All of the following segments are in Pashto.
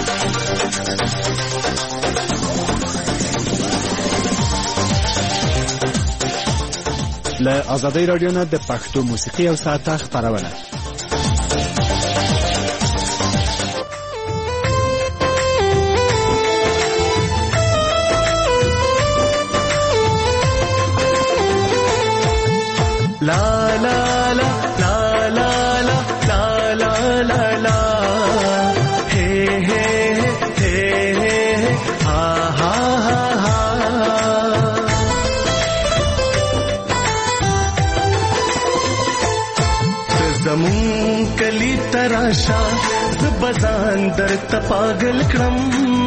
له آزادۍ رادیو نه د پښتو موسیقي او ساعته خبرونه. لا لا لا لا لا لا لا لا لا हे हा हा हा زمون کلی تراشا زبزان در تپاگل کرم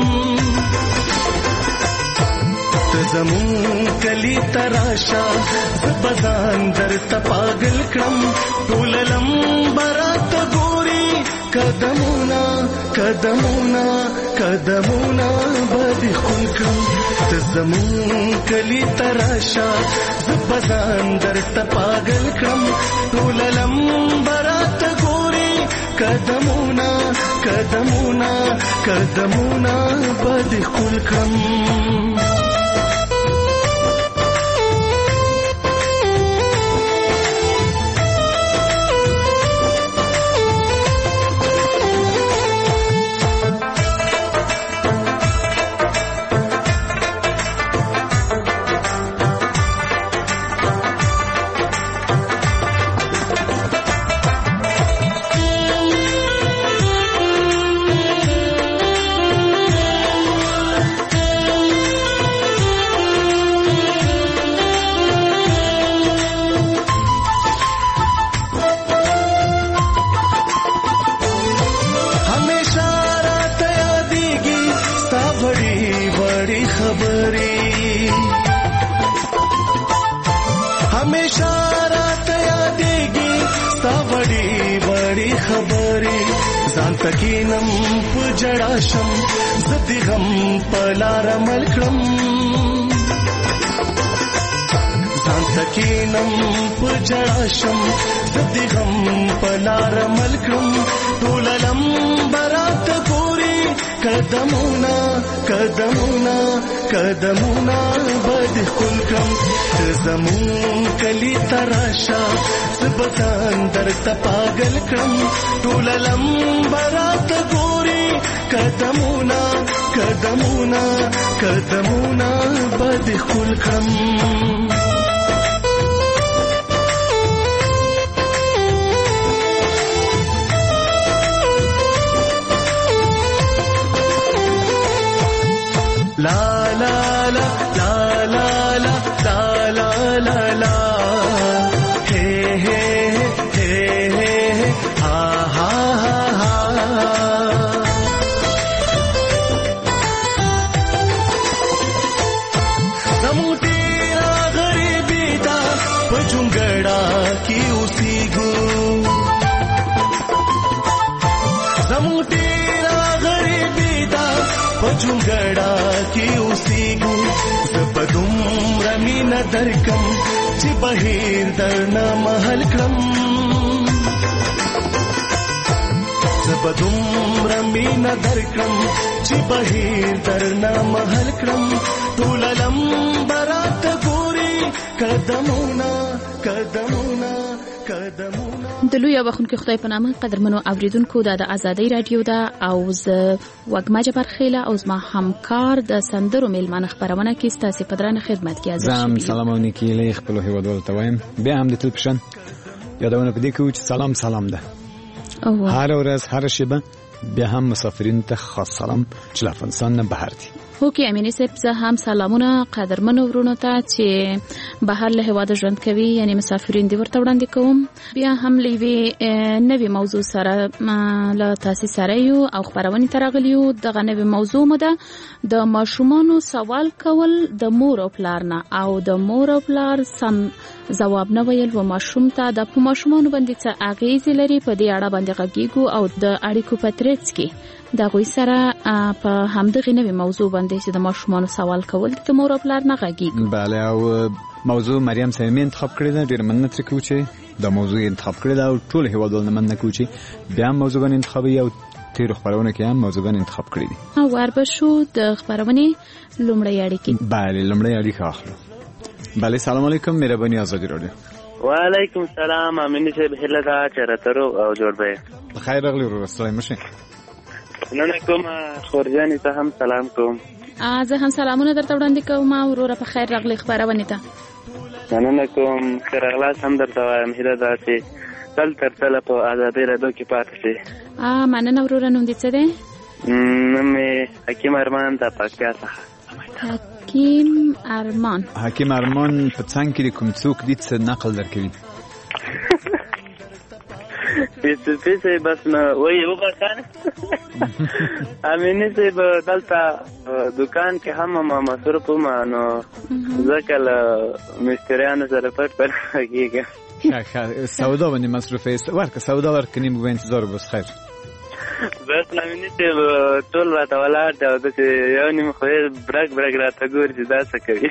زمون کلی تراشا زبزان در تپاگل کرم ټوللم برات ګوري قدمونا قدمونا قدمونا بدی خون کرم زمون کلی تراشا زبزان در تپاگل کرم ټوللم برات ګوري قدمونا قدمونا قدمونا بدی خون کرم تکینم پجړاشم زدی غم پلار ملکم ځان تکینم پجړاشم زدی غم پلار ملکم ټوللم برات پوری قدمونا قدمونا قدمونا بد خلکم زمون کلی تراشا زبزان در تپاگل کرم ټوللم برات ګوري قدمونا قدمونا قدمونا بد خلکم لا لا لا لا لا لا لا لا لا جونګړا کې اوسېګو زبدوم رمینا درکم چې بهیر درنا محل کړم زبدوم رمینا درکم چې بهیر درنا محل کړم ټوللم برات ګوري قدمونا قدمونا قدمونا د لوی بخونکو خدای په نامه قدرمنو اوریدونکو د آزادۍ رادیو دا او ز وګما جبر خیله او زما همکار د سندرو میلمانه خبرونه کې ستاسو په درنه خدمت کې حاضر شوم. سلامونه کې له خپل هیوادوالو ته وایم بیا هم د تلپشن یادونه پدې کوم چې سلام سلام ده هر ورځ هر شبه بیا هم مسافرین ته خاص سلام چې له افغانستان نه بهر دي. هو کې امینه صاحب زه هم سلامونه قدرمنو ورونو ته چې بهر له هوا د ژوند کوي یعنی مسافرین دي ورته وړاندې کوم. بیا هم لوي نوې موضوع سره له تاسو سره یو او خبرونه ترغلیو دغه نوې موضوع مده د ماشومانو سوال کول د مور او پلار نه او د مور او پلار سم جواب نه ویل و ماشوم ته د ماشومانو باندې څه اغیز لري په دې اړه باندې غږیږو او د اړیکو پترڅ کې دا غوي سره په همدغه نوې موضوع باندې چې د ماشومانو سوال کول د مور او پلار نه غږیږي. بله او موضوع مریم سیمه انتخاب کړی ده ډیر مننه تر کوم چې د موضوع انتخاب کړی ده او ټول هیوادوال نه مننه کوم چې بیا موضوع باندې انتخابي او تیرو خبرونه کې هم موضوعګان انتخاب کړی دي. وربشو د خبرونه لومړی اړیکې. بله لومړی اړیکه اخلو. بله سلام علیکم مهرباني آزادي رادیو. وعلیکم السلام امین صاحب هله دا چیرته رو او جوړ به. بخیر راغلی ورور سلام شه. نن کوم خورجانی ته هم سلام کوم. زه هم سلامونه درته وړاندې کوم وروره په خیر راغلی خبرونه ته. نن کوم خیرغلاس هم درته وایم هله دا چې تل تر تل په آزادۍ رادیو کې پاتې شي. مننه وروره نوم دې څه دی؟ نوم مې حکیم ارمان د پکتیا څخه. حکیم ارمان په څنګه کې کوم څوک دې څه نقل درکوي؟ پیسې بس نو وایي وبخښه امینې صاحب دلته دکان کې هم مصروف وم نو ځکه له مستریانو سره پټ کېږم. سودا باندې مصروف یې ورکه سودا ورکنیم به انتظار بس خیر. بس امینې صاحب ټول راته ولاړ دی او داسې یو نیم خو یې برګ راته ګوري چې دا څه کوي.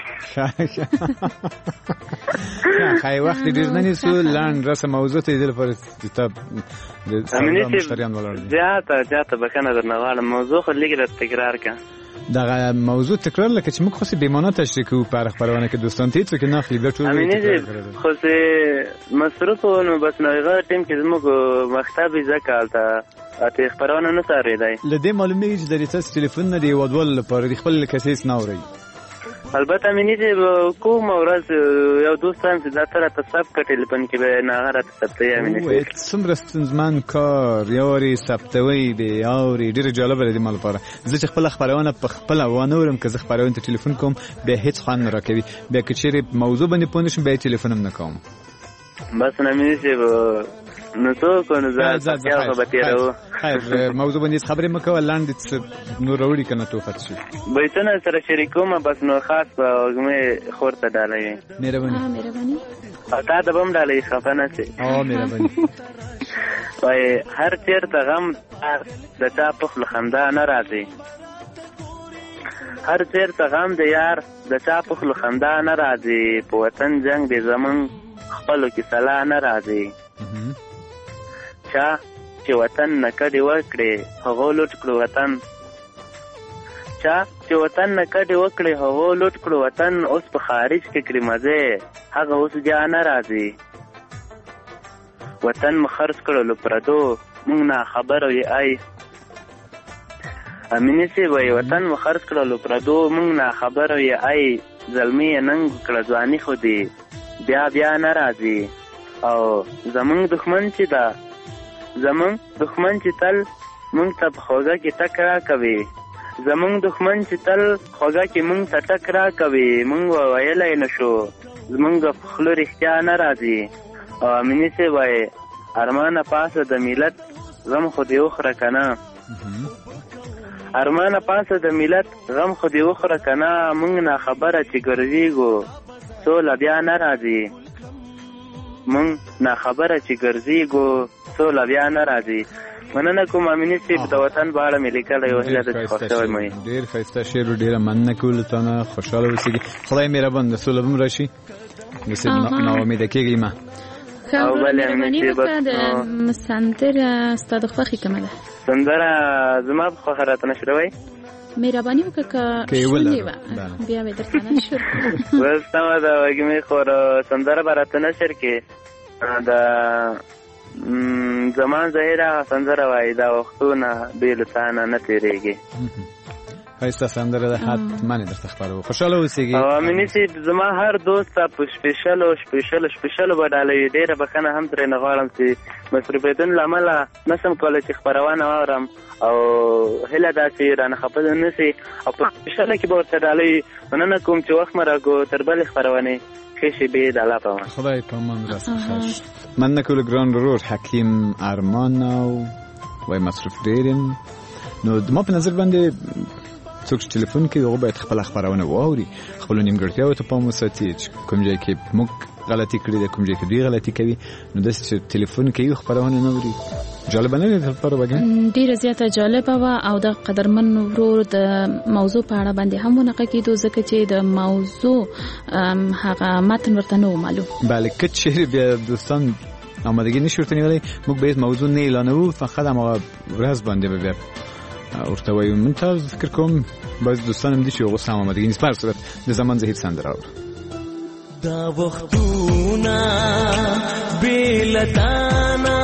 خی وخت ډېر نه نیسو لنډ رسم موضوع ته دې لپاره کتاب د مشتریان ولاړ دي. زیاته بخښنه درنه غواړم موضوع خو لږ راته تکرار کړه. دغه موضوع تکرار لکه چې موږ خو بې معنا تشریح کوو په خپرونه کې دوستان ته هېڅوک نه اخلي بیا ټول خو مصروف و نو بس نو هغه ټیم کې زموږ مکتب یې ځکه هلته اته خپرونه نه څارېدی. له دې معلومېږي چې د ستاسو ټلیفون نه د هېوادوالو لپاره د خپل کسیس نه اورئ. البته مینې چې کوم ورځ یو دوست هم چې دا ته راته ثبت کړه ټلیفون کې به نه هغه راته ثبتوي امینې څومره ستونزمن کار یارې ثبتوی دی اورې ډېره جالبه ده د ما لپاره. زه چې خپله خپرونه په خپله وانه اورم که زه خپرونې ته ټلیفون کوم بیا هېڅ خوند نه راکوي بیا که چیرې موضوع باندې پوه نه شم بیا یې ټلیفون هم نه کوم. بس نه مینې چې نو څوک نو زه خو به تېروو. خیر موضوع باندې خبرې مه کوه لنډ نور راوړي که نه توفت شي بیتونه سره شریکوم بس نو خاص په وږمې خور ته ډالوي. مهرباني او تا ته به هم ډالوي خفه نه شي. مهرباني وایي هر چېرته غم د چا پخ له خندا نه راځي. هر چېرته غم د یار د چا پخ له خندا نه راځي. په وطن جنگ د زمون خپلو کې سلا نه راځي. چا چې وطن نه کډې وکړې هغو لوټ کړو وطن. چا چې وطن نه کډې وکړې هغو لوټ کړو وطن. اوس په خارج کې کړي مزې هغه اوس بیا نه راځي. وطن مو خرڅ کړو له پردو موږ نه خبره یې ای. امینې صاحب وایي وطن مو خرڅ کړو له پردو موږ نه خبره یې ای. زلمي یې ننګ کړه ځواني خو دې بیا نه راځي. او زمونږ دښمن چې ده زمونږ دښمن چې تل مونږ ته په خوږه کې ټک را کوي. زمونږ دښمن چې تل خوږه کې مونږ ته ټک را کوي. مونږ ویلی نه شو زمونږ په خوله رښتیا نه راځي. او امینې صاحب وایي ارمانه پاسه د ملت غم خو دې وخوره که نه. ارمانه پاسه د ملت غم خو دې وخوره که نه. مونږ نه خبره چې ګرځېږو سوله بیا نه راځي. مونږ نه خبره چې ګرځېږو سوله بیا نه راځي. مننه کوم امینې صاحب د وطن په اړه مې لیکلی یو هیله ده چې خوښ شوی مې. ډېر ښایسته شعر ډېره مننه کوو له تا نه خوشحاله اوسېږي. خدای مهربان د سوله به هم راشي داسې ناامیده کېږئ مه. او مهرباني وکړه د سندره ستا د خوښې کومه ده؟ سندره زما په خوښه راته نشي روی. مهرباني وکړه که شونې وه بیا مې درته نشر بس سمه ده وږمې خور سندره به راته نشر کې د زمان ظاهر هغه سندره وایي دا وختونه بې له تا نه نه تېرېږي. ښایسته سندره ده حتما یې درته خپروو. خوشحاله اوسېږي. او امینې صاحب زما هر دوست ته په شپېشلو به ډالوي. ډېره بښنه هم ترېنه غواړم چې مصروفیتونو له امله نه شم کولی چې خپرونه واورم او هیله ده چې رانه خفه نه شي او په شپېشله کې به ورته ډالوي. مننه کوم چې وخت مې راکړو تر بلې خپرونې ښې شېبې د الله په امان. خدای په امان راسه. مننه کوو له ګران ورور حکیم ارمان او وایي مصروف ډېر یم. نو ما په نظر باندې څوک چې ټلیفون کوي هغه باید خپله خپرونه واوري خپلو نیمګړتیاوو ته پام وساتي چې کوم ځای کې موږ غلطي کړې ده کوم ځای کې دوی غلطي کوي نو داسې چې ټلیفون کوي خپرونه نه اوري جالبه نه ده لپاره وګڼه ډېره زیاته جالبه وه او د قدرمن ورور د موضوع په اړه باندې هم ونقه کېدو ځکه چې د موضوع هغه متن ورته نه و معلوم. بله که چیرې بیا دوستان آمادگی نشي ورته نیولای. موږ به موضوع نه اعلانوو، فقط هم ورځ باندې به بیا ورته وایو. من تا فکر کوم باز دوستانم دي چې هغه سم آمادگی نیست. پر صورت د زمان زهیر سندره اور دا وختونه بیلتانا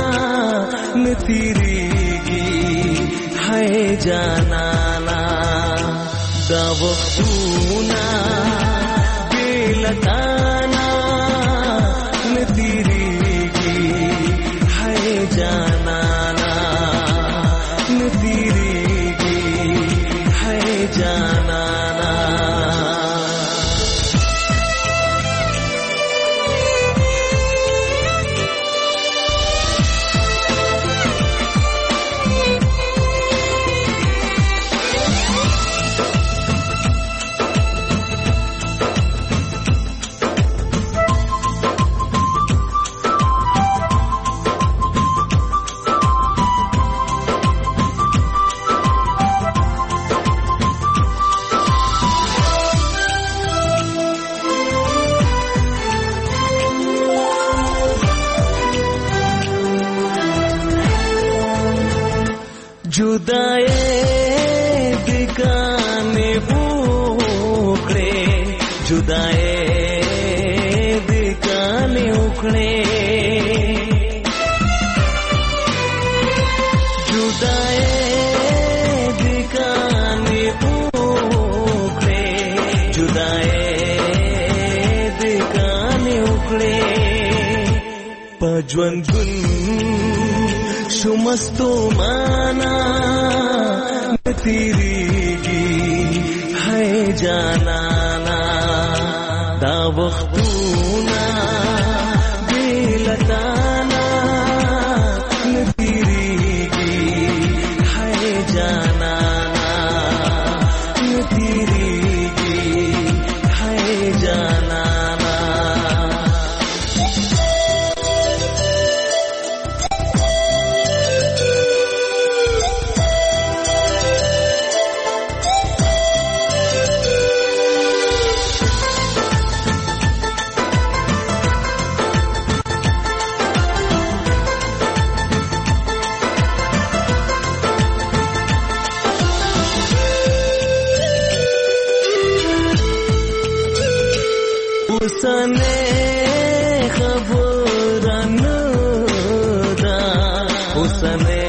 نتیریږي هاي جانانا. دا وختونه بیلتانا نتیریږي هاي جانانا نتیریږي هاي جانانا. जुदाए दिगाने उखड़े जुदाए दिगाने उखड़े जुदाए दिगाने उखड़े जुदाए दिगाने उखड़े पजवन गुन शुमस्तो माना नतीरीगी है जानाना. दा वख्तूना बेलताना नतीरीगी है जानाना नतीरीगी है जानाना. उसने खबरन दा उसने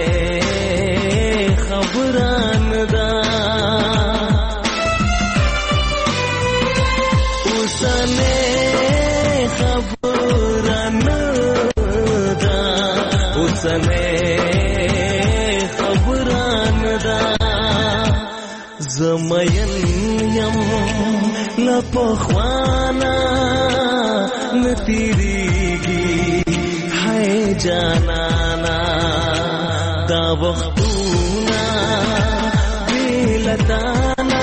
खबरन दा उसने खबरन दा उसने खबरन दा. जमयन यम लपखवाना नतीरीगी है जानाना. दा वख्तूना बेलताना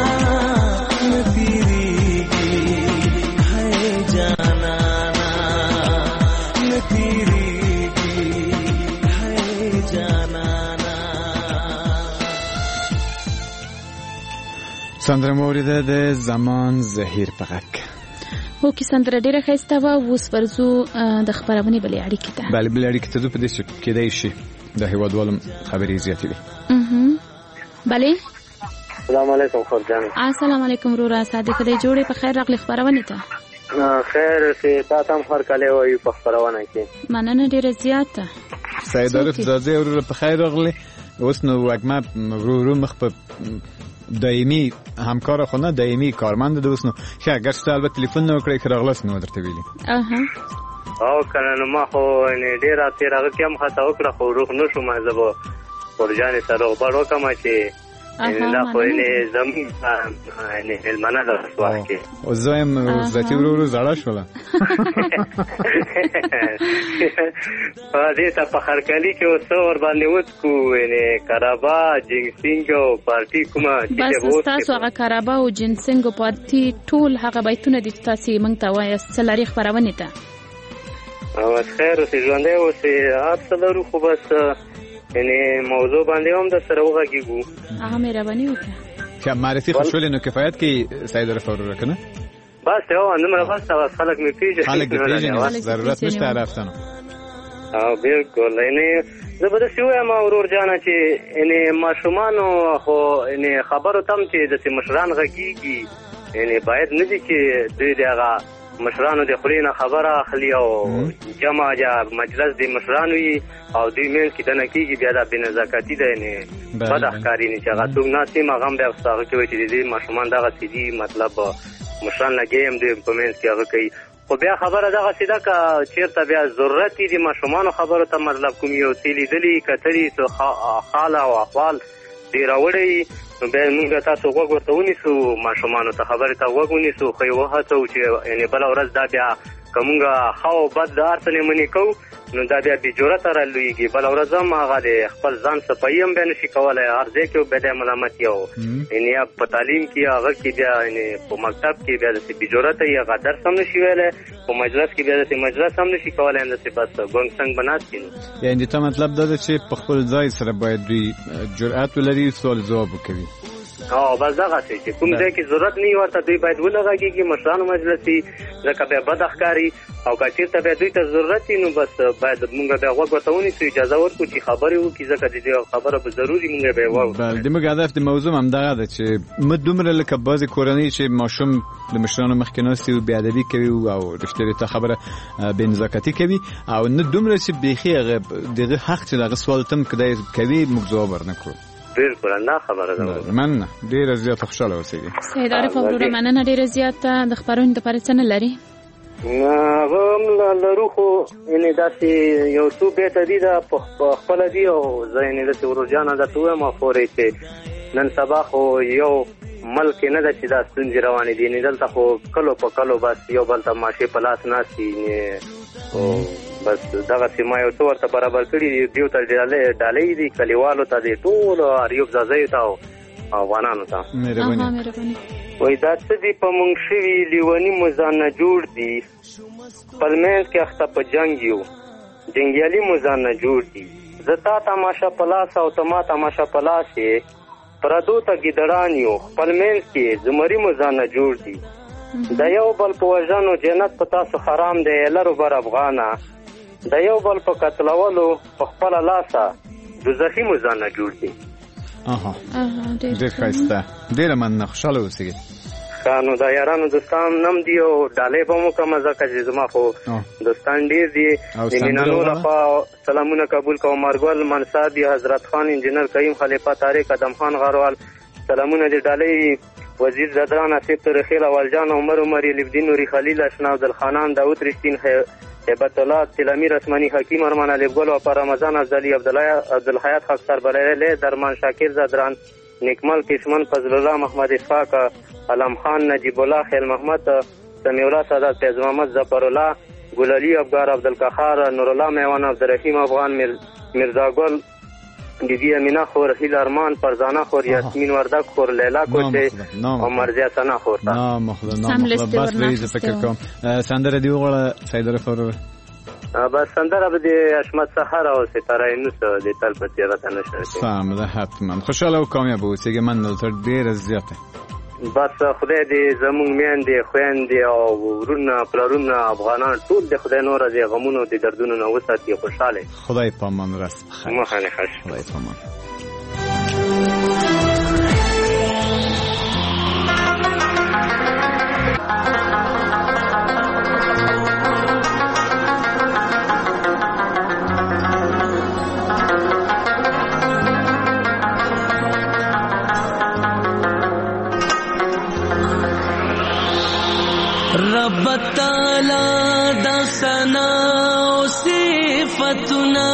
नतीरीगी है जानाना नतीरीगी है जानाना. سندره موریده د زمان زهیر پغک. هو کې سندره ډیره ښایسته وه. اوس ورځو د خپرونې بلې اړیکې ته. بله بلې اړیکې ته ځو. په دې کېدای شي د هېوادوالو خبرې زیاتې وي. بلې السلام علیکم خور جان. السلام علیکم وروره. صادق دی جوړې په خیر راغلی خپرونې ته. خیر چې تا ته هم هر کله وایو په خپرونه کې. مننه ډیره زیاته. سید عارف زاده وروره په خیر راغلی. اوس نو وګمه ورو مخ په دایمي همکار خونه دایمي کارمند د اوس نو ښه اگر څه البته تلیفون نو کړی خراغلاس نو درته ویلي. او کنه نو ما خو نه ډیر اتیرغه کوم خطا وکړه خو روح نو شو ما زبو ورجانې سره وبړو کما چې نه خو نه زم نه المنه د وخت کې او زایم ذاتی ورو زړه شوله. دې ته په خرکلی کې اوسه ور باندې وڅکو نه کارابا جنسینګ او پارټي کومه چې بس تاسو هغه کارابا او جنسینګ او پارټي ټول هغه بیتونه دي تاسو مونږ ته وایي سلاری خبرونه ته. او خیر اوسې ژوندې اوسې اصلو خو بس یعنی موضوع باندې هم د سره وغږیږو. هغه مهرباني وکړه چې معرفي خوشاله نو کفایت کې سید رفور کنه بس یو نمبر بس خلک می پیژني خلک می پیژني ضرورت نشته رافتنه. بالکل زه به داسې ووایم ورور جانه چې ماشومانو خو خبرو ته هم چې داسې مشران غږېږي باید نه دي چې دوی د هغه مشرانو د خولې نه خبره اخلي او جمع یا مجلس د مشرانو وي او دوی منځ کې دنه کېږي بیا دا بېنزاکتي ده بده ښکاري چې هغه څوک ناست وي هغه هم بیا هغه کې وایي چې د دې ماشومان دغسې دي مطلب مشران لګیا هم دوی په منځ کې هغه کوي خو بیا خبره دغسې ده که چېرته بیا ضرورت وي د ماشومانو خبرو ته مطلب کوم یو څه لیدلي کتلي څه حال او احوال دې راوړی نو بیا موږ تاسو غوږ ورته ونیسو ماشومانو ته خبرې ته غوږ ونیسو خو یې وهڅوو چې بله ورځ دا بیا که موږ ښه او بد د هر څه نه منې کوو نو دا بیا بې جرته رالویږي بله ورځ هم هغه د خپل ځان صفایي هم بیا نشي کولی هر ځای کې بیا دی ملامت یو یا په تعلیم کې هغه کې بیا په مکتب کې بیا داسې بې جرته وي هغه درس هم نشي ویلی په مجلس کې بیا داسې مجلس هم نشي کولی همداسې بس ګونګ سنګ به ناست وي یعنې ته مطلب دا ده چې په خپل ځای سره باید دوی جرأت ولري سوال ځواب وکوي بس دغسې چې کوم ځای کې ضرورت نه وي ورته دوی باید ولغږېږي مشرانو مجلس وي ځکه بیا بده ښکاري او که چېرته بیا دوی ته ضرورت وي نو بس باید مونږ بیا غوږ ورته ونیسو اجازه ورکړو چې خبرې وکړي ځکه د دې خبره به ضروري مونږ بیا واورو زموږ هدف د موضوع همدغه ده چې مه دومره لکه بعضې کورنۍ چې ماشوم د مشرانو مخکې ناست وي بېادبي کوي او رښتیا ته خبره بېنزاکتي کوي او نه دومره چې بیخي هغه دغه حق چې د هغه سوال ته هم کوي موږ ځواب ورنه کړو بالکل نه خبره ده مننه ډېره زیاته خوشحاله اوسېږي سید عارف وروره مننه ډېره زیاته د خپرونې دپاره څه نه لري هغه هم لرو خو داسې یو څو بیته دي دا خپله دي او زه داسې ورور جانه درته ووایم خورې چې نن سبا خو یو ملک نه ده چې دا ستونزې روانې دي دلته خو کلو په کلو بس یو بل ته ماشې په لاس ناست دي بس دغسې ما یو څه ورته برابر کړي دي دیو ته ډالۍ دي کلیوالو ته دي ټولو اریوب ځاځیو ته او افغانانو ته وایي دا څه دي په مونږ شوي لیوني مو ځانه جوړ دي خپل منځ کې اخته په جنګ یو جنګیالي مو ځانه جوړ دي زه تا تماشه په لاس او ته ما تماشه په لاس یې پردو ته ګیدړان یو خپل منځ کې زمري مو ځانه جوړ دي د یو بل په وژنو جنت په تاسو حرام دی لرو بر افغانه د یو بل په قتلولو په خپله لاسه دوزخي مو ځانه جوړ دي ډېر ښایسته ډېره مننه خوشحاله اوسېږئ ښه نو دا یارانو دوستان نم دي او ډالۍ به مو کړمه ځکه چې زما خو دوستان ډېر دي د مینانو لخوا سلامونه قبول کوم مارګل منصابي حضرت خان انجینر کریم خلیفه طارق ادم خان غروال سلامونه د ډالۍ وزیر زدران اسیب ترخیل اولجان عمر عمری لبدین نوری خلیل اشنا عبدالخانان داود رشتین هیبت الله تلامیر اسمانی حکیم ارمان علیبگل و پر رمضان افضلی عبدالحیات خاکسار بلیلی درمان شاکر زدران نکمل کشمن فضل الله محمد اسحاق علم خان نجیب الله خیل محمد سمیع الله سادات فیض محمد ظفر الله گلالی افغار عبدالقهار نور الله میوان عبدالرحیم افغان مرزا گل بیبی امینه خور هیل ارمان فرزانه خور یاسمین وردک خور لیلا کوچه او مرزیه سنا خور بس ریز فکر کوم سندره دی وغواړه سید عارف وروره بس سندره به د اشمت سحر او ستاره نوس د تل په تیره ته نشته سم ده حتما خوشاله او کامیاب اوسېږئ مننه تر ډېره زیاته بس خدای دې زموږ میندې خویندې او ورونه پلرونه افغانان ټول د خدای نوره د غمونو د دردونو نه وساتي خوشحاله خدای پامان راست مخانه خوش خدای پامان رب تعالی دا ثنا او صفاتنا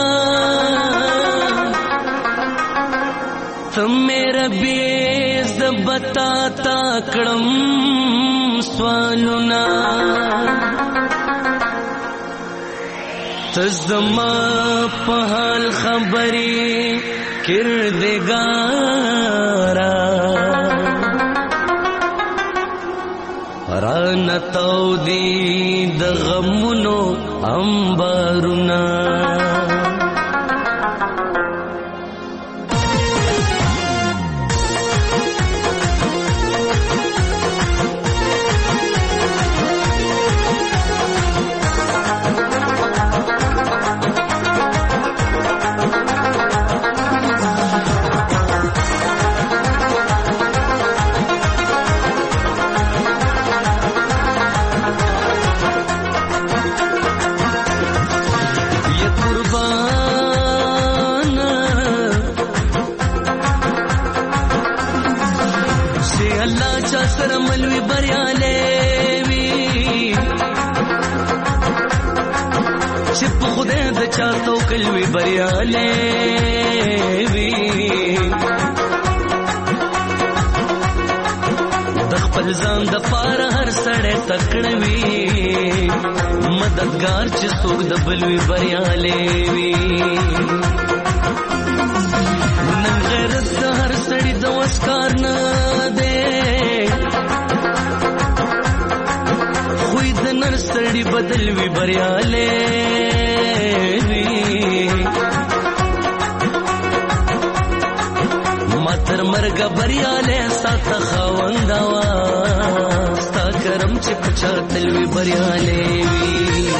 تم میرا بی زبتا تا کړم سوالنا تزما په حال خبرې کردګارا رانتاو دی د غمونو انبارنا سره ملوي بریاله وي چې په خدای د چا توکل وي بریاله وي د خپل ځان د پاره هر سړی تکړه وي مددگار چې څوک د بل وي بریاله وي نن غیرت د هر سړی د وس کار نه دی خوی د نر سړی بدل وي بریاله وي ماتر مرګ بریاله سات خواندا وا ستا کرم چې پچا تل وي بریاله وي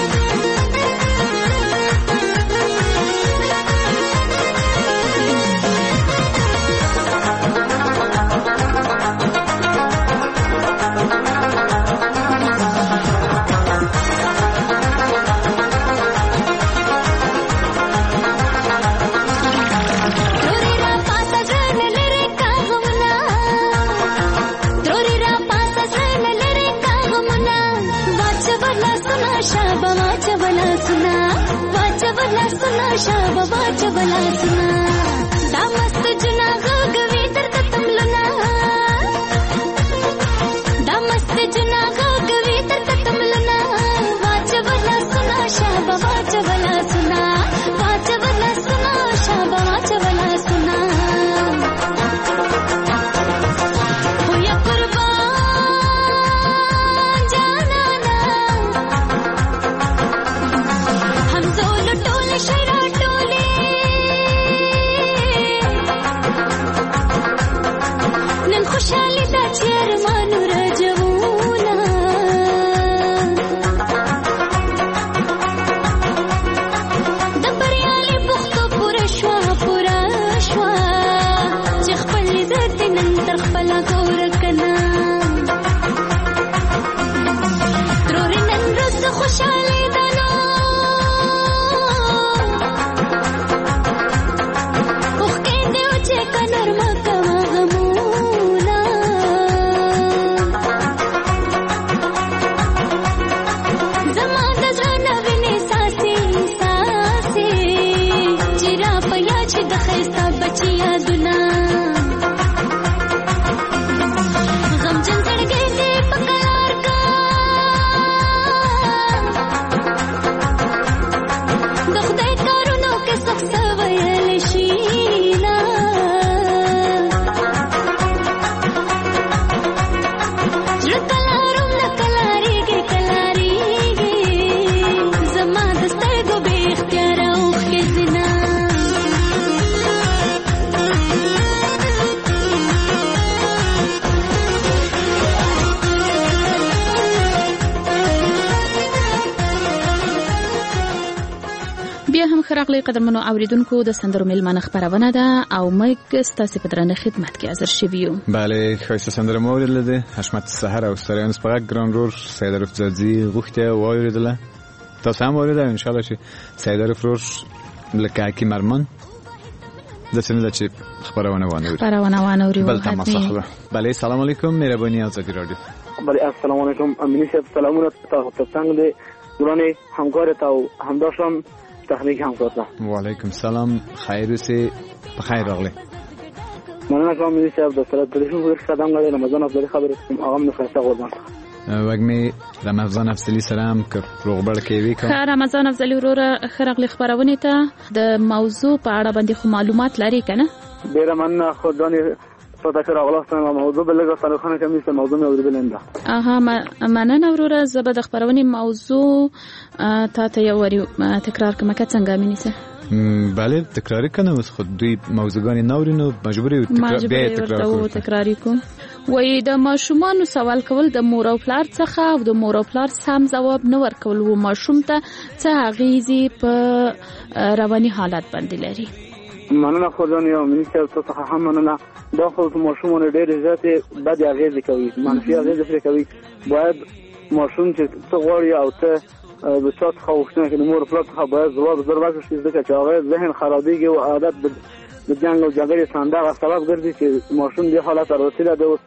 شابه باچ بلا سنا دا مست جنا غوي درته تملنا دا مست جنا غوي درته تملنا باچ بلا سنا شابه باچ بلا سنا باچ بلا سنا شابه باچ بلا سنا هو یا قربان جانا نا هم زول ټول شیرا خوشالي دا چیر مانو رجونا د بریالي بوختو پورا شوا چې خپل عزت نن تر خپل ګور کنا ترور نن روز خوشالي دانو اوخ کې دیو چې کنر مکه راغلی قدرمنو اوریدونکو د سندرو میلمانه خبرونه ده او موږ ستاسو په درنه خدمت کې حاضر شویو. بله خیسته سندره مو اوریدله حشمت سحر او سریان سپاق ګران رور سیدر فزازي غوښته و اوریدله تاسو هم اوریدل ان شاء الله چې سیدر فرور لکه کی مرمن د سند چې خبرونه وانه اوریدل بل تمام. بله سلام علیکم مهرباني ازادي رادیو. بله السلام علیکم امینی صاحب سلامونه تاسو څنګه دي ورانه همکار تاسو همداشم تخنیک هم کوته. و علیکم سلام خیر اوسه بخیر راغلی. مننه کوم چې تاسو د سره تلیفون ورک صدام غواړم رمضان افضلی خبرې کوم هغه مې خاصه قربان. وګمې رمضان افضلی سلام که روغبړ کوي کوم. رمضان افضلی وروره خرغلی خبرونه ته د موضوع په اړه باندې خو معلومات لري کنه؟ ډیر مننه خدای صدا کرا غلاستان موضوع بلګه سره کمی څه موضوع مې اوریدل اها مننه وروره زبد خبرونه موضوع ته یو وری تکرار کوم که څنګه مینیسه. بله تکراری کنه اوس خود دوی موضوعګانی ناورینو مجبوری تکراری کوم. وای د ماشومان سوال کول د مور او پلار څخه او د مور او پلار سم جواب نه ورکول و ماشوم ته څه اغیزي په رواني حالت باندې لري. مننه خدای یو منیسه څه هم مننه دا خو ماشومان ډېر زیاتې بد اغیزې کوي منفي اغیزې پرې کوي. باید ماشوم چې څه غواړي او ته د چا څخه وښتنه کوي مور پلار څخه باید ځواب زر ورکړي ځکه چې هغه ذهن خرابېږي او عادت د جنګ او جګړې څنګه سبب ګرځي چې ماشوم دې حالت ته رسیدلی دی. اوس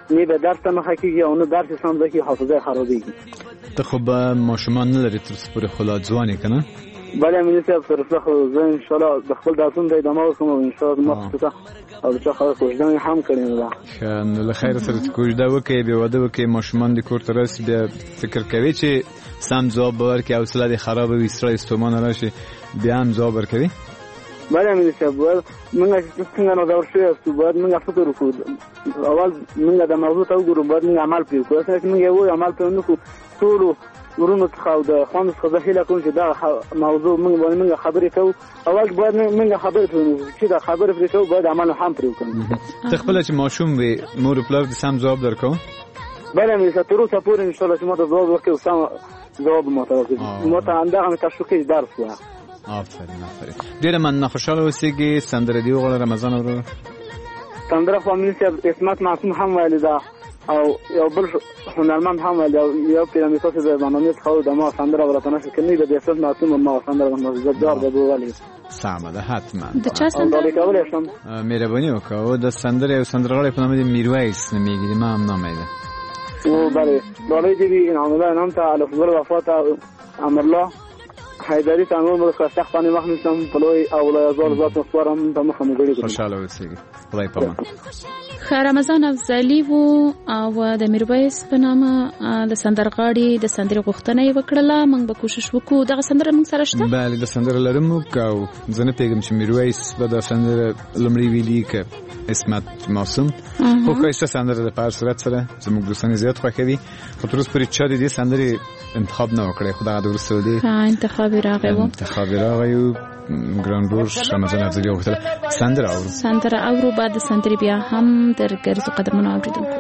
نه به درس نه حقیقی او نه درس سم ځکه حافظه خرابېږي. ته خو به ماشومان نه لري تر څو پورې خلا ځوانې که نه؟ بله امین صاحب تر څو خو زه انشاءالله د خپل درسونو ته ادامه ورکوم او انشاءالله مخکې ته او د چا خبره کوژده هم کړې نه ده. ښه نو له خیره سره چې کوژده وکړې بیا واده وکړې ماشومان دې کور ته راسي بیا فکر کوې چې سم ځواب به ورکړې حوصله دې خرابه وي سړی ستومانه راشي بیا هم ځواب ورکوي؟ بله امین صاحب باید موږ چې څنګه نازور شوي یاستو باید موږ فکر وکړو اول موږ د موضوع ته وګورو باید موږ عمل پرې وکړو څنګه چې موږ یو عمل پرې ونه کړو ټولو ورونو څخه او د خویندو څخه زه هیله کوم چې دغه موضوع موږ باندې موږ خبرې کوو اول باید موږ خبرې پرې ونکړو چې دا خبرې پرې کوو باید عمل هم پرې وکړو. ته خپله چې ماشوم وې مور و پلار دې سم ځواب درکوو؟ بله امین صاحب تر اوسه پورې انشاءالله چې ما ته ځواب ورکړي او سم ځواب ما ته ورکړي ما ته همدغه مې تشویقي درس وه. آفرین آفرین. ډېره مننه خوشحاله اوسېږي. سندره دې وغواړه رمضان وروره. سندره خو امین صاحب اسمت معصوم هم ویلې ده او یو بل هنرمند هم ویلې او یو پیرامید تاسو د برنامې څخه د ما سندره ورته نشي کني د اسمت معصوم ما سندره زدار د ویلې سمه ده حتما. د چا سندره کولای شم؟ مهرباني وکړه د سندره یو سندرغاړی په نوم دی میرویس نومیږي ما هم نام یې ده. او بله ډالۍ دې انعام الله نام ته الفضل وفات امرالله حیدری څنګه موږ ښه خپل مخ نشم په لوی او لا زور ذات خبرم ته مخ مګړي. خوشاله اوسئ. خدای پامان. رمضان افضلی وو او د میرویس په نامه د سندرغاړي د سندرې غوښتنه یې وکړله. موږ به کوشش وکړو دغه سندره موږ سره شته. بله د سندره لرم او زه نه پوهېږم چې میرویس به دا سندره لومړی ویلي که اسمت معصوم خو ښایسته سندره ده په هر صورت سره زموږ دوستان یې زیات خوښوي خو تر اوسه پورې چا د دې سندرې انتخاب نه وکړی خو دغه د وروسته دی انتخاب یې راغی و ګران رور رمضان افضلی وغوښتله سندره اورو بعد د سندرې بیا هم در ګرځو قدرمنو اورېدونکو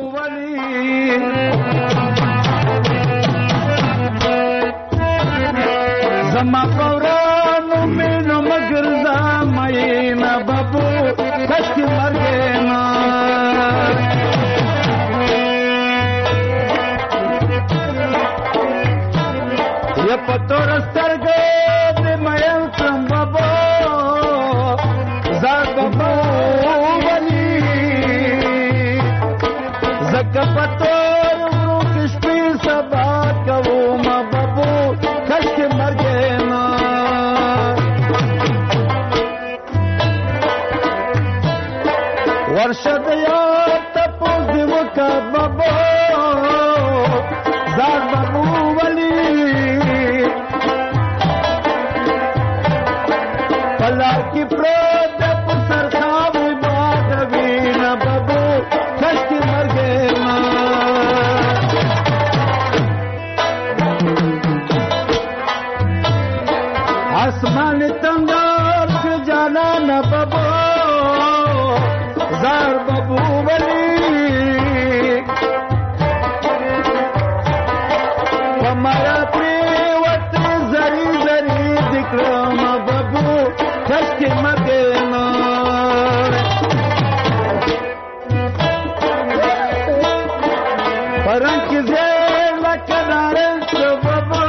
زما قورانو مینو مگر زماینا بابو کشکی مرګینا یا پتور سترګې دې مېل کم بابو زاد بابو ولی زکه پتور ورو کشپی سبا کوو ما بابو کشکی مرګینا ورشد یا تپوز دی وکا بابو زاد بابو ولی پلا کی پرود پسر خواب بادوینا بابو کشکی مرگینا آسمان تنگار کے جانا نا بابو زار بابو ولی ہمارا پریوت زری زری دکرام بابو کشکی مگینا پرنک زیر لکنارن سو بابو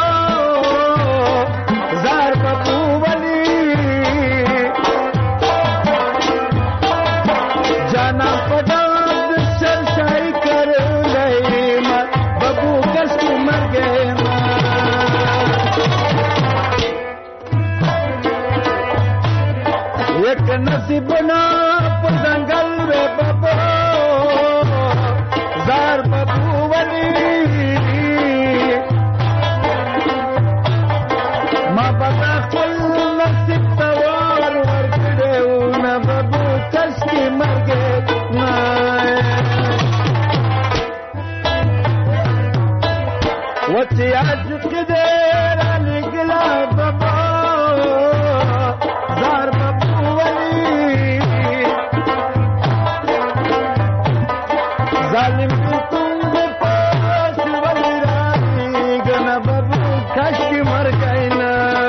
زار بابو ولی جانا پداد شرشائی کر گئی بابو کشکی مرگینا ایک نصیب نا پزنگل وے بابو زار بابو ولی ما بتا خپل نصیب توار ورکړو نا بابو کشکی مرګینا وتی عاشق دې را لګلا بابا زار بابو ولی ظالم کوم دې پاس ولی راځي ګنا بابو کشکی مرګینا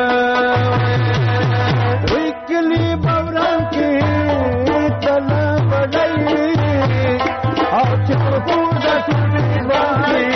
وکلی بوران کې تلا بډای او چې په پورته سړي وای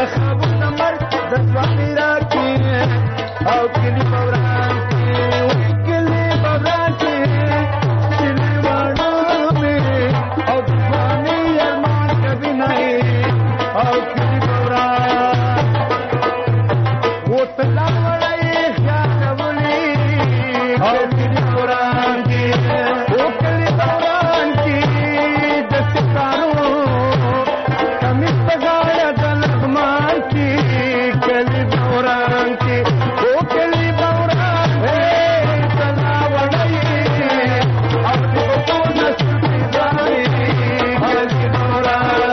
خوابونه مرګ د ځوانۍ راکړي او کلي په وران کې کلي په وران کې کلي واړه مې او د ځوانۍ ارمان کوي نه او کلي په وران اوس لا وړی خیال ولي او کلي په وران کې او کلي په وران کې د ستارو کمی په غاړه د لغمان کې کلي په وران کې او کلي په وران کې لا وړی او د ټول نسل ځای کلي په وران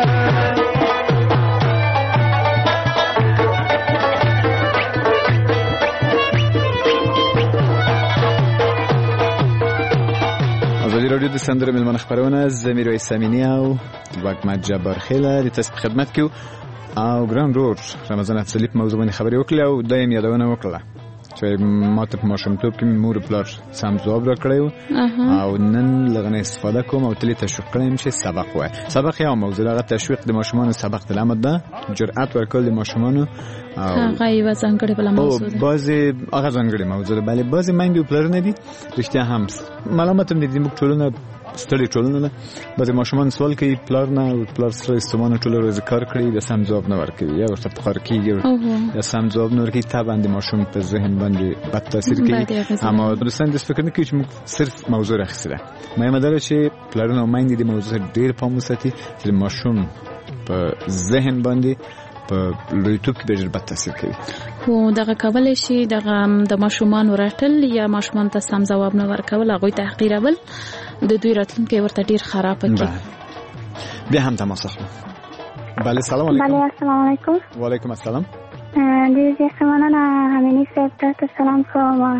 ازادي راډیو د سندرو ملمن خبرونه زمیر وای سامینی او وقمت جبار خیله د تاسو په خدمت کې او ګران رور رمضان افضلی په موضوع باندې خبرې وکړه او دایم یادونه وکړه چې ماته په ماشومتوب کې مور پلار سم ځواب راکړی او نن لغنه استفاده کوم او تلې تشویق کړم چې سبق وای سبق یا موضوع هغه تشویق د ماشومان سبق د لامد ده جرأت ورکول د ماشومان او هغه یو څنګه بل موضوع ده بعضی هغه څنګه موضوع ده بلې بعضی مایند پلار نه دي رښتیا هم ملامت هم دي موږ ټولونه ستړي ټولونه ده بعضی ماشومان سوال کوي پلار نه پلار سره استمانه ټول ورځ کار کړی د سم جواب نه ورکوي یا ورته فخر کوي یا سم جواب نه ورکوي طبعا د ماشوم په ذهن باندې بد تاثیر کوي اما دوستان د فکر نه کوي چې موږ صرف موضوع راخسته مهمه ده چې پلارونه مایند دي موضوع ډیر پام وساتي چې ماشوم په ذهن باندې په لویتوب کې ډېر بد تاثیر کوي خو دغه کولای شي دغه د ماشومان ورټل یا ماشومان ته سم جواب نه ورکول هغه تحقیرول د دوی راتلونکي ورته ډیر خراب کوي بیا هم تماس اخلو بله سلام علیکم بله السلام علیکم وعلیکم السلام ډیر مننه همینی صاحب ته سلام کوم او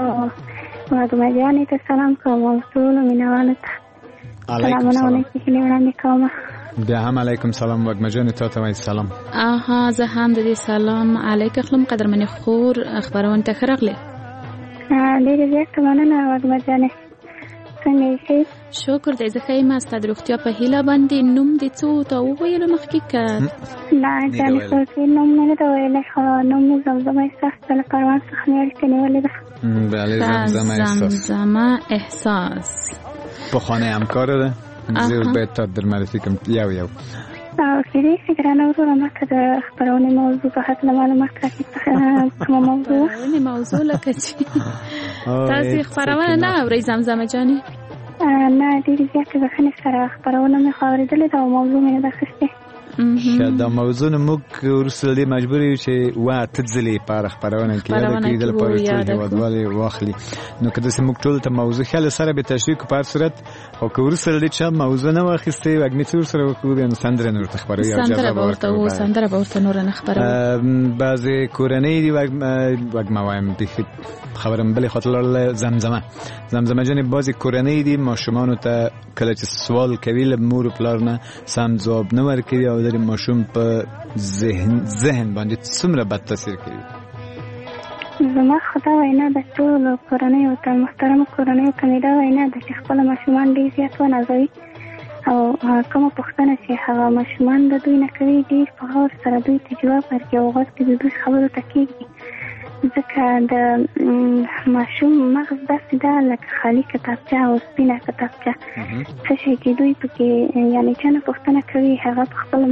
مجانی ته سلام کوم او ټول مینوالو ته علیکم سلام کوم بیا هم علیکم سلام وګمجان ته ته سلام زه هم د دې سلام علیکم قدرمن خور خبرونه ته خرغله ډیر مننه وګمجان څنګه یې شکر دې زه خیمه ستاسو روغتیا په هیله باندې نوم دې څو ته وویل مخکې کا نه جانې څه نوم نه دا ویل خو نوم زمزمه احساس د کاروان څخه نه ولې ده بله زمزمه احساس په خانه همکار ده زه باید تا در معرفی کم یو او کېدای شي ګرانه وروره ماته د خپرونې موضوع په هکله معلومات راکړي کومه موضوع لکه چې تاسې خپرونه نه اورئ زمزمه جانې نه ډېرې زیاتې بښنې سره خپرونه مې خو اورېدلې ده او موضوع مې نه ده اخیستې دا موضوع نه موږ وروسته دې مجبور یو چې اته ځلې په خپرونه کې یاد کړي د لپاره ټول هیوادوالې واخلي نو که داسې موږ ټول ته موضوع خیال سره به تشریح په هر صورت خو که وروسته دې چې موضوع نه واخیستې وګمې څور سره وکړو بیا سندره نور ته خبرې یا جواب ورته سندره به ورته نور نه خبرې بعضې کورنۍ دي وګمه وایم خبرم بلې خاطر زمزمه جانې بعضې کورنۍ دي ماشومانو ته کله چې سوال کوي له مور و پلار نه سم ځواب نه ورکوي او د ماشوم په ذهن باندې څومره بد تاثیر کوي زما خدا وینا د ټولو کورنیو ته محترمو کورنیو ته مې دا وینا ده چې خپل ماشومان ډېر زیات ونازوي او کومه پوښتنه چې هغه ماشومان د دوی نه کوي ډېر په غور سره دوی ته جواب ورکړي او غوږ کې د دوی خبرو ته کېږدي ځکه د ماشوم مغز داسې ده لکه خالي کتابچه او سپینه کتابچه څه شی چې دوی پکې یعنې چا نه پوښتنه کوي هغه په خپله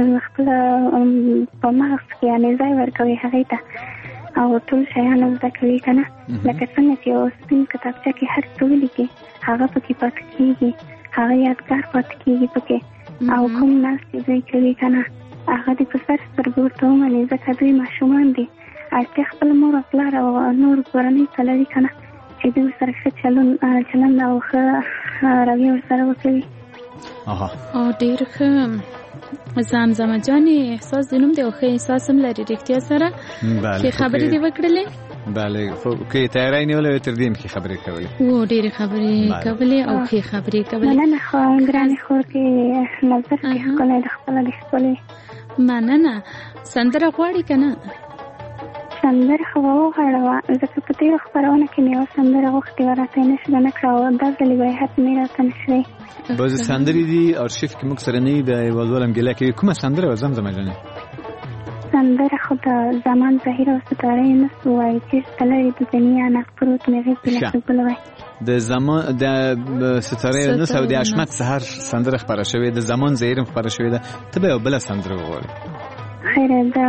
په مغز کې یعنې ځای ورکوي هغې ته او ټول شیان زده کوي که نه لکه څنګه چې یو سپین کتابچه کې هر څه ولیکي هغه پکې پاتې کېږي هغه یادګار پاتې کېږي پکې او کوم ناست چې دوی کوي که نه هغه دې په سر سترګو ورته ومني ځکه دوی ماشومان دي اړتیا خپل مور او پلار او نور کورنۍ ته لري که نه چې دوی سره ښه چلند او ښه رویه ورسره وکوي ډېر ښه زمزمه جانې احساس د نوم دی او ښه احساس هم لري رښتیا سره ښې خبرې دې وکړلې بله خو که یې تیاری نیولی تر دې هم ښې خبرې کولې ډېرې خبرې کولې او ښې خبرې کولې مننه خو ګرانې خور کې نظر کې ښکلی د خپله د ښکلې مننه سندره غواړې که نه سندره خو به وغواړوه ځکه په تېرو خپرونه کې مې یوه سندره غوښتې وه راته یې نه شوه نه کړه او دا ځلې به یې حتمې راته نه شوې بعضې سندرې دي ارشیف کې موږ سره نه وي د هېوادوال هم ګیله کوي کومه سندره وه زمزمه جانې سندره خو د زمان ظاهر او ستاره نس وایي چې ستلری د دنیا نه پروت مې غېږ لکه ګل وایي د زمان د ستاره نس او د اشمت سحر سندره خبره شوې د زمان ظاهر خبره شوې ده ته به بل سندره وغواړې خیر د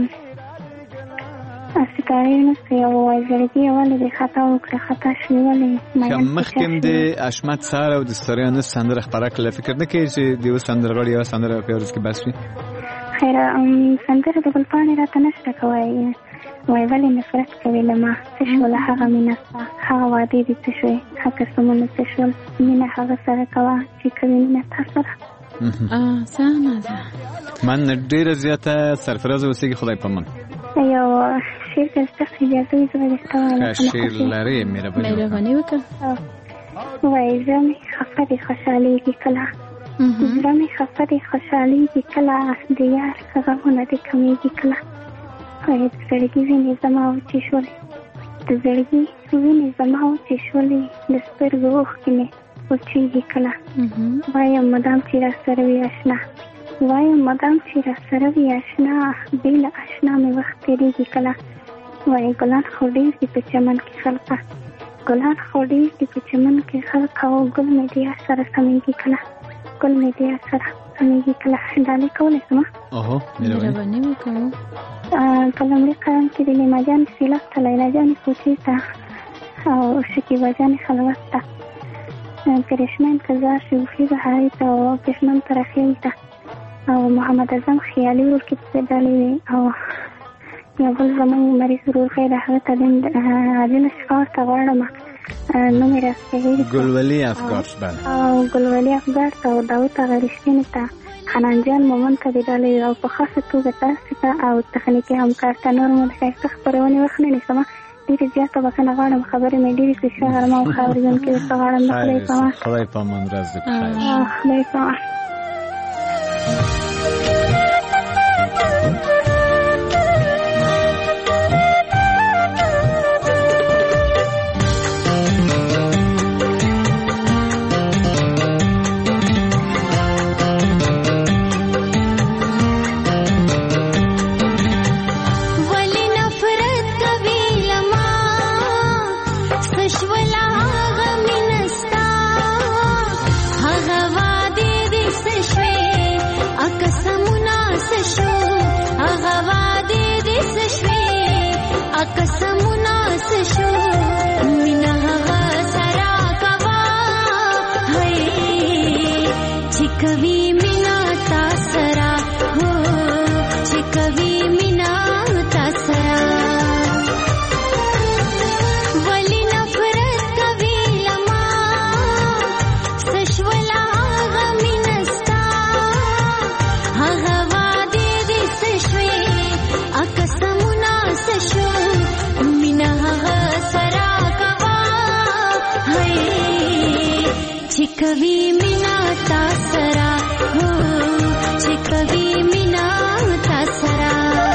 ستاره نس یو وایي زړګي ولې د خطا وکړه خطا شوې ولې مخکې د اشمت سحر او د ستاره نس سندره خبره کله فکر نه کوي چې د سندره غړي او سندره په ورځ کې بس وي خیر سندره د ګلپاڼې راته نشته کوي وای ولې نفرت کوي له ما څه شول هغه مینه هغه وعدې دي څه شوې هغه سمونه څه شول مینه هغه سره کوه چې کوي مینه تا سره سمه ده من ډېره زیاته سرفراز اوسېږي خدای په من یو شعر درته اجازه وي زه به درته وایم شعر لرې مهرباني وکړه وای زه مې خفه دي خوشحالېږي کله زړه مې خفه دي خوشحالېږي کله د یار غمونه دې کمیږي کله وای د زړګي وینې زما وچې شولې د زړګي وینې زما وچې شولې د سترګو اوښکې مې وچېږي کله وایم مدام چې را سره وي اشنا وایم مدام چې را سره وي اشنا بې له اشنا مې وخت تېرېږي کله وای ګلان خو ډېر دي په چمن کې خلقه ګلان خو ډېر دي په چمن کې خلقه او ګل مې د یار سره سمېږي کله ګل مې د یار سره سمېږي کله ډالۍ کولی شمه مهرباني وکړو په لومړي قدم کې د لیما جانې سیلاب ته لیلا جانې کوڅې ته او شکیبا جانې خلوت ته کرشمه انتظار شوفي بهاري ته او کرشمه ترخیل ته او محمد اعظم خیالي ورور کې پسې ډالۍ وي او یو بل زموږ مریض ورور خیر هغه ته عادل شفا ورته غواړم نوم یې راڅخه ګلولي افګار او ګلولي افګار ته او داود هغه رښتینې ته حنان جان مومن ته د ډالۍ او په خاصه توګه تاسو ته او تخنیکي همکار ته نور مو د ښایسته خپرونې وخت نه نیسمه ډېرې زیاته بښنه غواړم خبرې مې ډېرې کړې غرمه او خاورېدونکي ورته غواړم د خدای په امان ورځ دې په خیر خدای په امان कभी मिना तासरा हो चे कभी मिना तासरा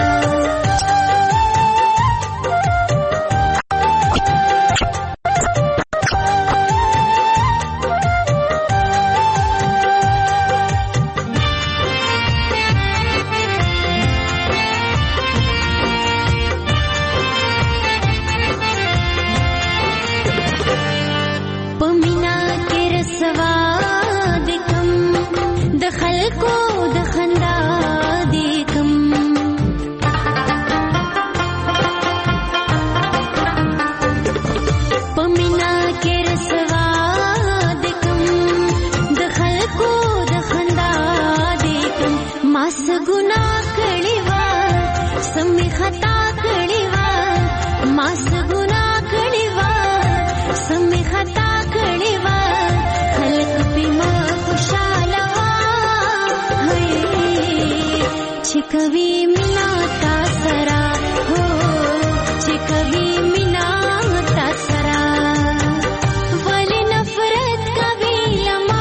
कभी मिला तासरा हो चे कभी मिला तासरा वाले नफरत कभी लमा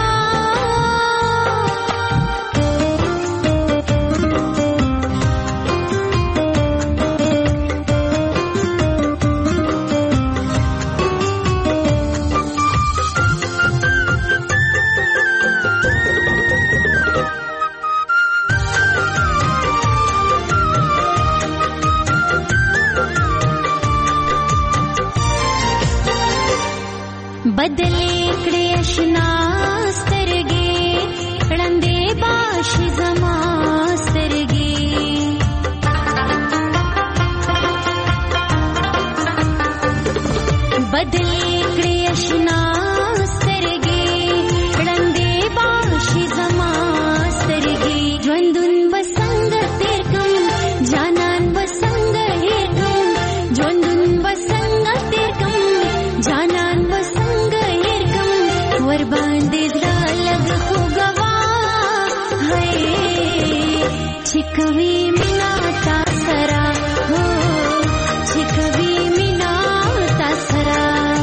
چې کوي مینا تا سره هو چې کوي مینا تا سره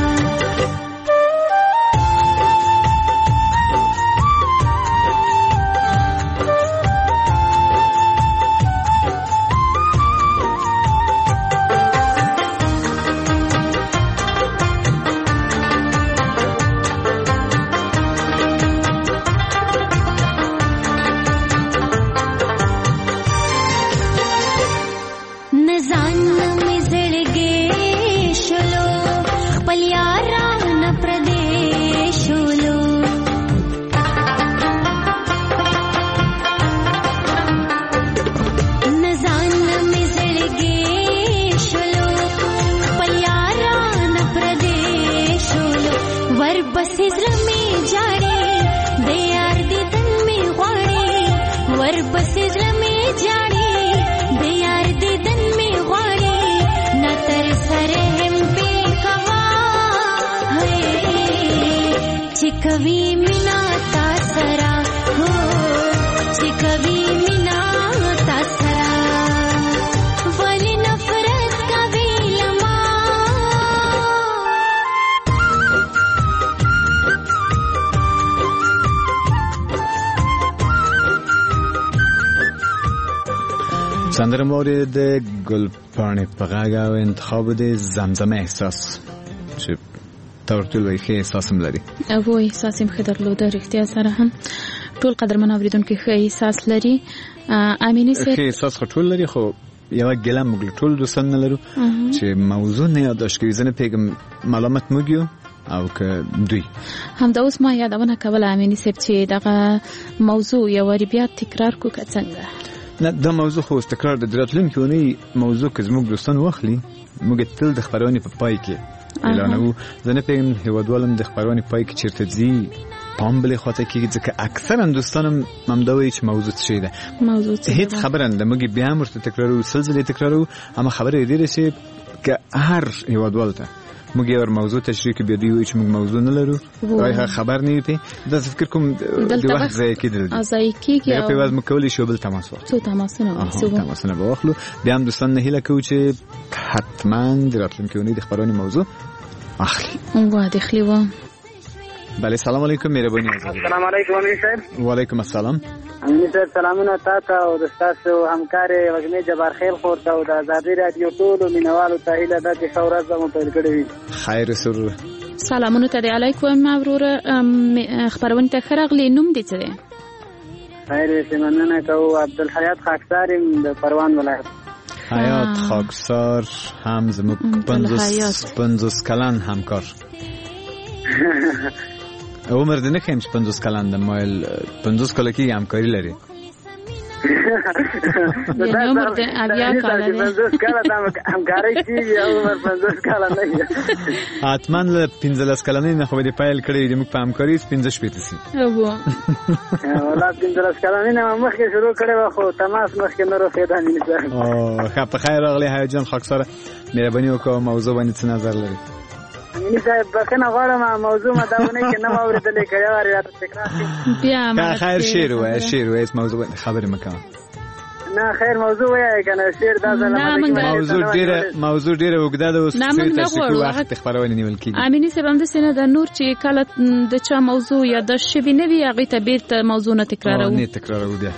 कभी मिना तासरा हो ची कभी मिना तासरा वली नफरत का भी लमा سندره مورد گلپانه پغاگا و انتخاب ده زمزمه احساس چې تورتل وی ښه احساس هم لري او احساس هم ښه درلوده رښتیا سره هم ټول قدرمن اورېدونکي ښه احساس لري امیني صاحب ښه احساس خو ټول لري خو یوه ګیله موږ ټول دوستان نه لرو چې موضوع نه یادداشت کوي زه نه پوهېږم ملامت موږ یو او که دوی همدا اوس ما یادونه کوله امیني صاحب چې دغه موضوع یو وارې بیا تکرار کړو که څنګه نه دا موضوع خو اوس تکرار د راتلونکي اونۍ موضوع که زموږ دوستان واخلي موږ تل د خپرونې په پای کې اعلانوو زه نه پوهېږم هېوادوالم د خپرونې پای کې چېرته ځي پام بلې خواته کېږي ځکه اکثرا دوستان هم همدا وایي چې موضوع څه شی ده هېڅ خبره نه ده موږ بیا هم ورته تکراروو سل ځلې تکراروو اما خبره یې ډېره چې که هر هېوادوال ته موږ یو موضوع تشریح کړو بیا دوی وایي چې موږ موضوع نه لرو وایي خبر نه وي پې داسې فکر کوم د وخت ضایع کېدل دي ضایع کېږي هغه په یوازې موږ کولی شو بل تماس واخلو څو تماسونه به واخلو بیا هم دوستان نه هیله کوو چې حتما د راتلونکي اونۍ د خپرونې موضوع اخلي واخلي و بله سلام علیکم مهرباني السلام علیکم امین صاحب وعلیکم السلام امین صاحب سلامونه تاسو او د تاسو همکار وګمې جبار خیل خور ته او د آزادۍ رادیو ټولو مینوالو ته هیله ده چې ښه ورځ به مو پیل کړې وي خیر سرور سلامونه ته دی علیکم وروره خپرونې ته ښه راغلې نوم دې څه دی خیر یې مننه کوو عبدالحیات خاکسار یم د پروان ولایت حیات خاکسار هم زموږ 50 کلن همکار عمر دې نه ښیم چې 50 کلن ده مایل 50 کاله کې همکاري لري یعنی عمر دې 80 کاله دی 50 کاله د همکارۍ کېږي عمر 50 کاله نه حتما له 15 کلنۍ نه خو به دې پیل کړی د موږ په همکاري 15 شپېته سي والله 15 کلنۍ نه مخکې شروع کړې وه خو تماس مخکې نه رسېده امین صاحب ښه په خیر راغلی حیاجان خاکساره مهرباني وکړه موضوع باندې څه نظر لري امین صاحب بخښنه غواړم موضوع ما دا ونې کې نه مې اورېدلې که یو وارې راته تکرار کړي بیا خیر شعر ووایه شعر ووایه هېڅ موضوع باندې خبرې مه کوه نه خیر موضوع وایه که نه شعر دا موضوع ډېره اوږده ده اوس وخت د خپرونې نیول کېږي امیني صاحب همداسې نه ده نور چې کله د چا موضوع یادداشت شوي نه وي هغې ته بېرته موضوع نه تکراروو بیا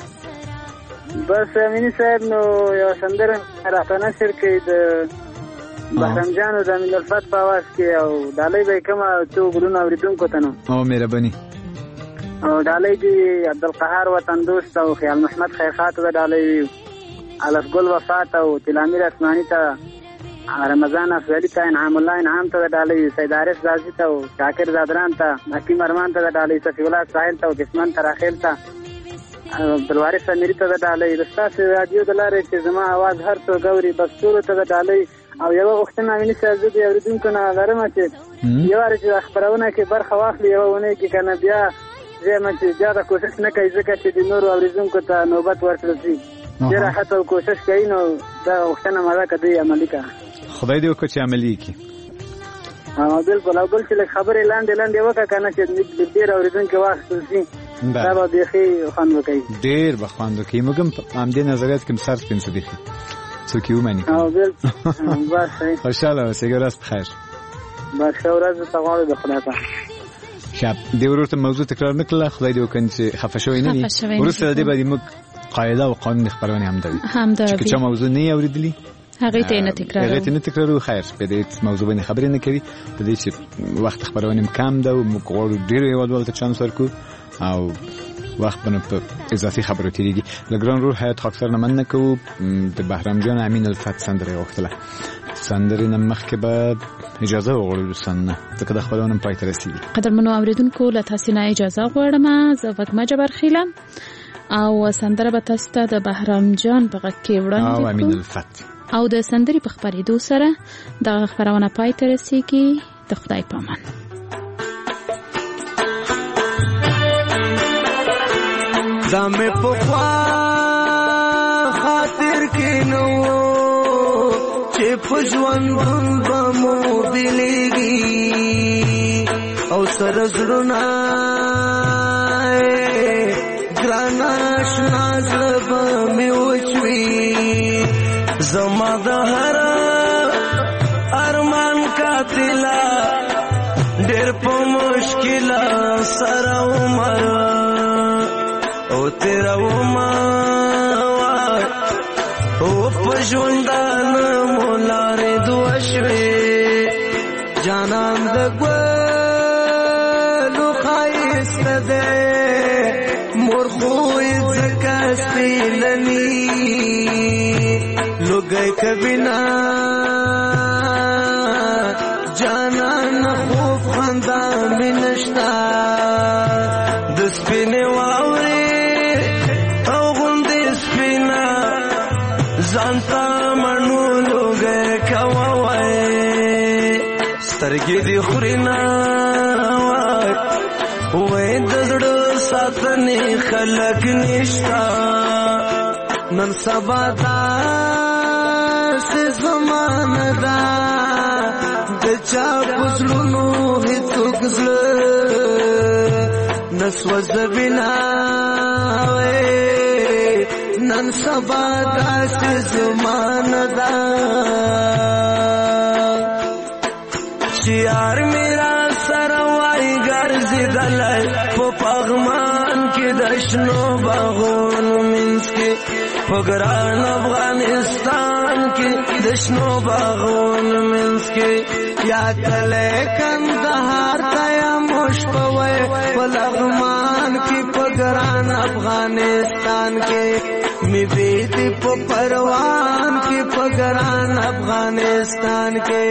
بس امیني صاحب نو یوه سندره راته نشر کړي د بهرام جانو د امین الفت په اواز کې او ډالۍ به یې کومه څو ګلونه اورېدونکو ته نو مهرباني او ډالۍ دي عبدالقهار وطن دوست او خیال محمد خیرخوا ته د ډالۍ وي الف ګل وفات او تلامیر اسماني ته رمضان افضلي ته انعام الله انعام ته د ډالۍ وي سید عارف زازي ته او شاکر زادران ته حکیم ارمان ته د ډالۍ صفي الله ساحل ته او جسمان تراخیل ته عبدالوارث امیري ته د ډالۍ د ستاسو رادیو د لارې چې زما اواز هر څوک اوري بس ټولو ته د ډالۍ او یوه غوښتنه امیني صاحب زه د اورېدونکو نه لرم چې یو وارې چې خپرونه کې برخه واخلي یوه اونۍ کې که نه بیا زیمه چې زیاته کوشش نه کوي ځکه چې د نورو اورېدونکو ته نوبت ورکړل شي ډېره هڅه او کوشش کوي نو دا غوښتنه مه ده که دوی عملي کړه خدای دې وکړه چې عملي یې کړي بالکل او بل چې لږ خبرې لاندې وکړه که نه چې ډېر اورېدونکي واخیستل شي دا به بیخي خوند وکړي، ډېر به خوند وکړي. موږ هم په همدې نظریات کې سر سپین څه بیخي څوک یې ومني. بس خوشحاله اوسئ، ورځ په خیر. بس ښه ورځ درته غواړو د خدای په ښه. دې ورور ته موضوع تکرار نه کړله، خدای دې وکړي چې خفه شوی نه وي. وروسته د دې به موږ قاعده او قانون خپرونې همدا وي چې چا موضوع نه اورېدلي هغه ته نه تکرارو. خیر په دې موضوع باندې خبرې نه کوي، په دې چې وخت خبرونه کم ده او موږ غواړو ډېر هیوادوالو ته چانس ورکړو او وخت په اضافي خبرو تیریږي. لګران رور حیات خاکسر نه مننه کوو. د بهرام جان امین الفت سندره غوښتله، سندرې نه مخکې به اجازه وغواړو دوستان ځکه د خپلوانم پای ته رسیږي. قدرمنو اوریدونکو له تاسو نه اجازه غواړم، زه وګما جبر خیلم او سندره به تاسو ته د بهرام جان په غږ کې وړاندې او امین الفت او د سندرې په خبرېدو سره د خبرونه پای ته رسیږي. د خدای په امان. دا مې په خوا خاطر کې نو چې په ژوند به مو بېلېږي او سره زړونه ګران اشنا زړه به مې وچوي زما د هر ارمان قاتله ډېر په مشکل سره عمر او تیرا وما او په ژوندانه مولارې دوشوي جانان د ګلو ښایسته دی مور خوی ځکه سپېلني لوګی کبینا جانان خوب خندا مې نشته د سپینې واورې ځانتا مړنو لوګی کوه وای سترګې دې خوري نه وای د زړه ساتنې خلک نشته نن سبا داسې زمانه ده د چا په زړونو هېڅوک زړه نه سوځوینه نن سبا داسې زمانه ده چې یار میرا سره وای ګرځېدلی په پغمان کې د شنو باغونو منځ کې په ګران افغانستان کې د شنو باغونو منځ کې یا تلی کندهار ته یا مشپوی په لغمان کې په ګران افغانستان کې می بیتی په پروان کې په ګران افغانستان کې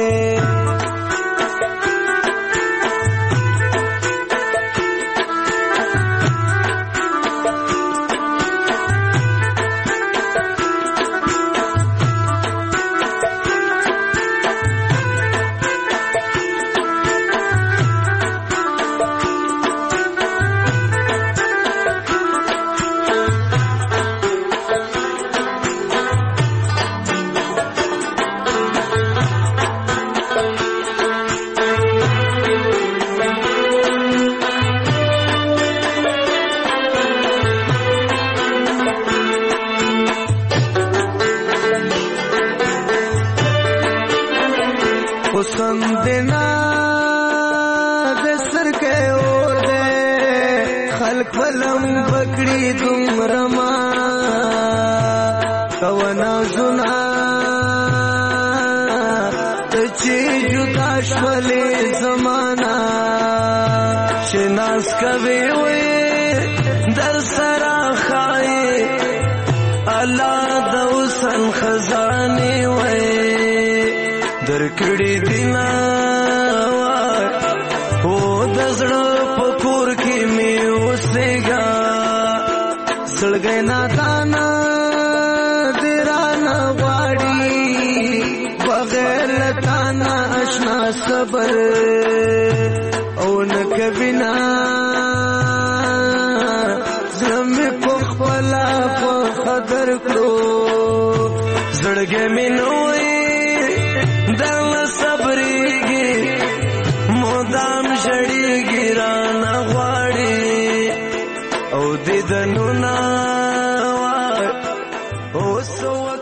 سندنا د سر کې اور دے خلق ولم پکړي دومره ما کونا زنا ته چې جدا شولې زمانہ شناس کوي وې در سره خای الله د وسن خزانه وې درکړې دینا او د زړه په کور کې مې اوسېګا سړګې نادانا دیرانه غواړي بغیر تانا آشنا صبر او نه کبینا زمې په خپله په خبر کړو زړګې مې نوې دل صبرېږي مودام ژړېږي رانه غواړي دیدنونه وای اوس